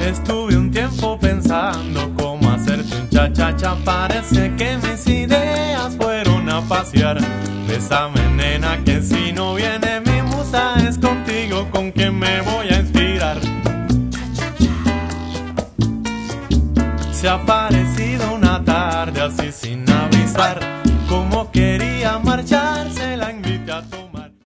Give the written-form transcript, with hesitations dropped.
Estuve un tiempo pensando cómo hacerte un cha-cha-cha. Parece que mis ideas fueron a pasear. Bésame, nena, que si no viene mi musa, es contigo con quien me voy a inspirar. Se ha aparecido una tarde así sin avisar, como quería marcharse la